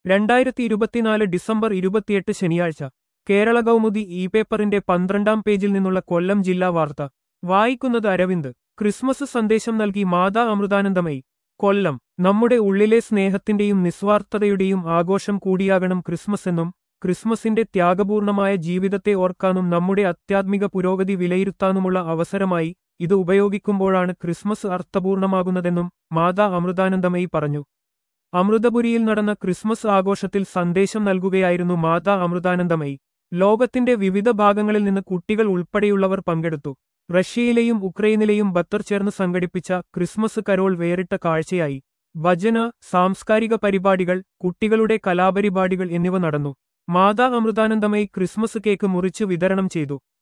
2024 December 28 ശനിയാഴ്ച Kerala Kaumudi E പേപ്പറിന്റെ 12-ാം പേജിൽ നിന്നുള്ള കൊല്ലം ജില്ലാ വാർത്ത വായിക്കുന്നത് അരവിന്ദ്. ക്രിസ്മസ് സന്ദേശം നൽകി മാതാ അമൃതാനന്ദമയി. കൊല്ലം. നമ്മുടെ ഉള്ളിലെ സ്നേഹത്തിന്റെയും നിസ്വാർത്ഥതയുടെയും ആഘോഷം കൂടിയാകണം ക്രിസ്മസ് എന്നും ക്രിസ്മസിന്റെ ത്യാഗപൂർണമായ ജീവിതത്തെ ഓർക്കാനും നമ്മുടെ ആധ്യാത്മിക പുരോഗതി വിലയിരുത്താനുമുള്ള അവസരമായി ഇത് ഉപയോഗിക്കുമ്പോഴാണ് ക്രിസ്മസ് അർത്ഥപൂർണമാകുന്നതെന്നും മാതാ അമൃതാനന്ദമയി പറഞ്ഞു. അമൃതപുരിയിൽ നടന്ന ക്രിസ്മസ് ആഘോഷത്തിൽ സന്ദേശം നൽകുകയായിരുന്നു മാതാ അമൃതാനന്ദമയി. ലോകത്തിന്റെ വിവിധ ഭാഗങ്ങളിൽ നിന്ന് കുട്ടികൾ ഉൾപ്പെടെയുള്ളവർ പങ്കെടുത്തു. റഷ്യയിലെയും ഉക്രൈനിലെയും ഭക്തർ ചേർന്ന് സംഘടിപ്പിച്ച ക്രിസ്മസ് കരോൾ വേറിട്ട കാഴ്ചയായി. ഭജന, സാംസ്കാരിക പരിപാടികൾ, കുട്ടികളുടെ കലാപരിപാടികൾ എന്നിവ നടന്നു. മാതാ അമൃതാനന്ദമയി ക്രിസ്മസ് കേക്ക് മുറിച്ച് വിതരണം ചെയ്തു.